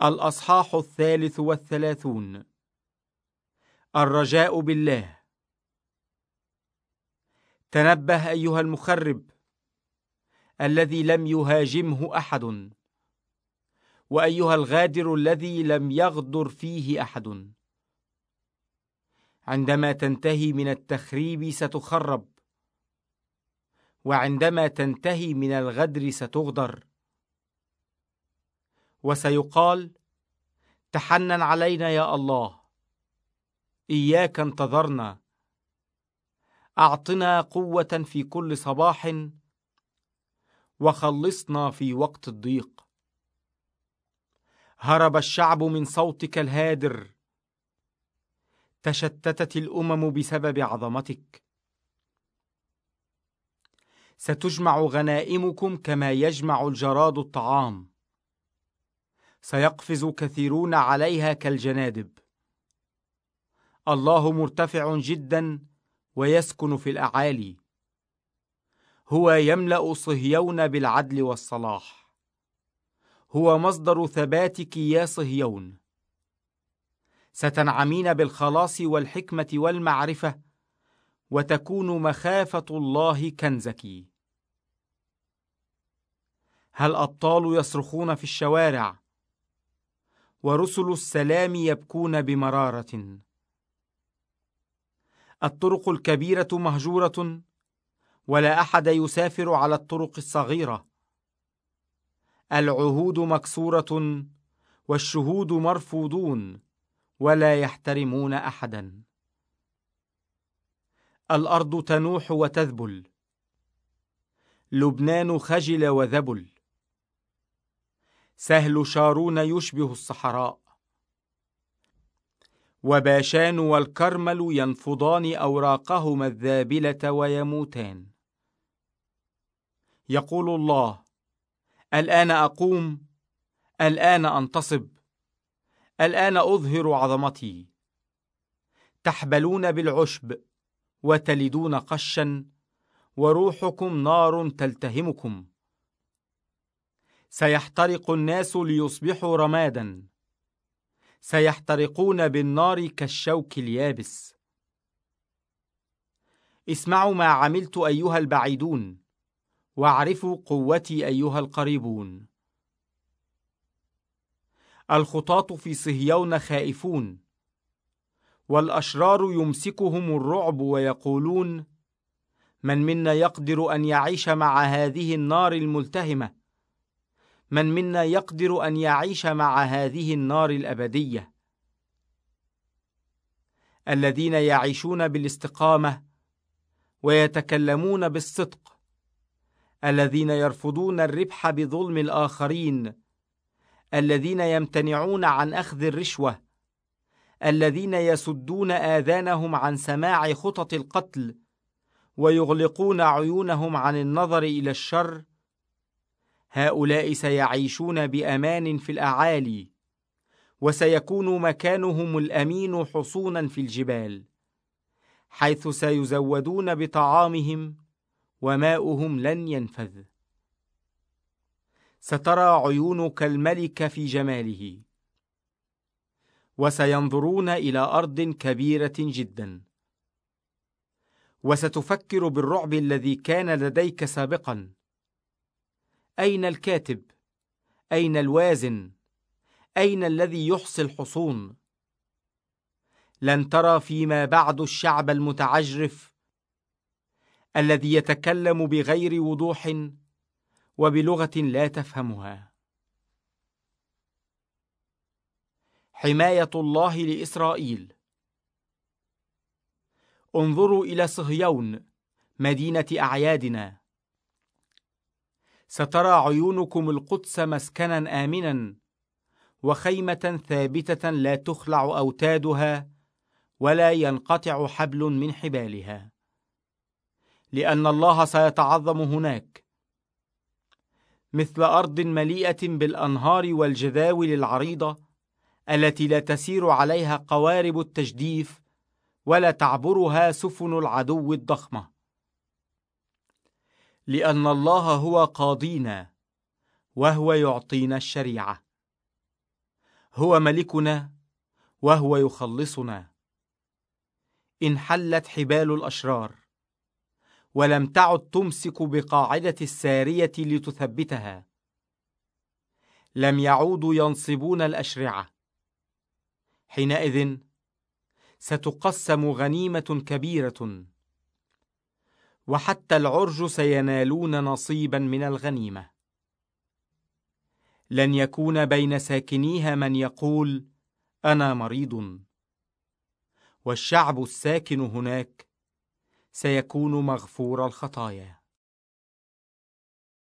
الأصحاح 33. الرجاء بالله. تنبه أيها المخرب الذي لم يهاجمه أحد، وأيها الغادر الذي لم يغدر فيه أحد. عندما تنتهي من التخريب ستخرب، وعندما تنتهي من الغدر ستغدر. وسيقال: تحنن علينا يا الله، إياك انتظرنا، أعطنا قوة في كل صباح، وخلصنا في وقت الضيق. هرب الشعب من صوتك الهادر، تشتتت الأمم بسبب عظمتك. ستجمع غنائمكم كما يجمع الجراد الطعام، سيقفز كثيرون عليها كالجنادب. الله مرتفع جدا ويسكن في الأعالي، هو يملأ صهيون بالعدل والصلاح. هو مصدر ثباتك يا صهيون. ستنعمين بالخلاص والحكمة والمعرفة، وتكون مخافة الله كنزك. هل أبطال يصرخون في الشوارع، ورسل السلام يبكون بمرارة. الطرق الكبيرة مهجورة، ولا أحد يسافر على الطرق الصغيرة. العهود مكسورة، والشهود مرفوضون، ولا يحترمون أحدا. الأرض تنوح وتذبل، لبنان خجل وذبل. سهل شارون يشبه الصحراء، وباشان والكرمل ينفضان أوراقهما الذابلة ويموتان. يقول الله: الآن أقوم، الآن أنتصب، الآن أظهر عظمتي. تحبلون بالعشب وتلدون قشا، وروحكم نار تلتهمكم. سيحترق الناس ليصبحوا رمادا، سيحترقون بالنار كالشوك اليابس. اسمعوا ما عملت أيها البعيدون، واعرفوا قوتي أيها القريبون. الخطاة في صهيون خائفون، والأشرار يمسكهم الرعب ويقولون: من منا يقدر أن يعيش مع هذه النار الملتهمة؟ من منا يقدر أن يعيش مع هذه النار الأبدية؟ الذين يعيشون بالاستقامة ويتكلمون بالصدق، الذين يرفضون الربح بظلم الآخرين، الذين يمتنعون عن أخذ الرشوة، الذين يسدون آذانهم عن سماع خطط القتل، ويغلقون عيونهم عن النظر إلى الشر. هؤلاء سيعيشون بأمان في الأعالي، وسيكون مكانهم الأمين حصونا في الجبال، حيث سيزودون بطعامهم، وماؤهم لن ينفذ. سترى عيونك الملك في جماله، وسينظرون إلى أرض كبيرة جدا. وستفكر بالرعب الذي كان لديك سابقا. أين الكاتب؟ أين الوازن؟ أين الذي يحصي الحصون؟ لن ترى فيما بعد الشعب المتعجرف الذي يتكلم بغير وضوح وبلغة لا تفهمها. حماية الله لإسرائيل. انظروا إلى صهيون مدينة أعيادنا. سترى عيونكم القدس مسكنا آمنا، وخيمة ثابتة لا تخلع أوتادها ولا ينقطع حبل من حبالها، لأن الله سيتعظم هناك، مثل أرض مليئة بالأنهار والجداول العريضة التي لا تسير عليها قوارب التجديف ولا تعبرها سفن العدو الضخمة. لأن الله هو قاضينا، وهو يعطينا الشريعة. هو ملكنا وهو يخلصنا. انحلت حبال الأشرار ولم تعد تمسك بقاعدة السارية لتثبتها. لم يعودوا ينصبون الأشرعة. حينئذ ستقسم غنيمة كبيرة، وحتى العرج سينالون نصيبا من الغنيمة. لن يكون بين ساكنيها من يقول أنا مريض، والشعب الساكن هناك سيكون مغفور الخطايا.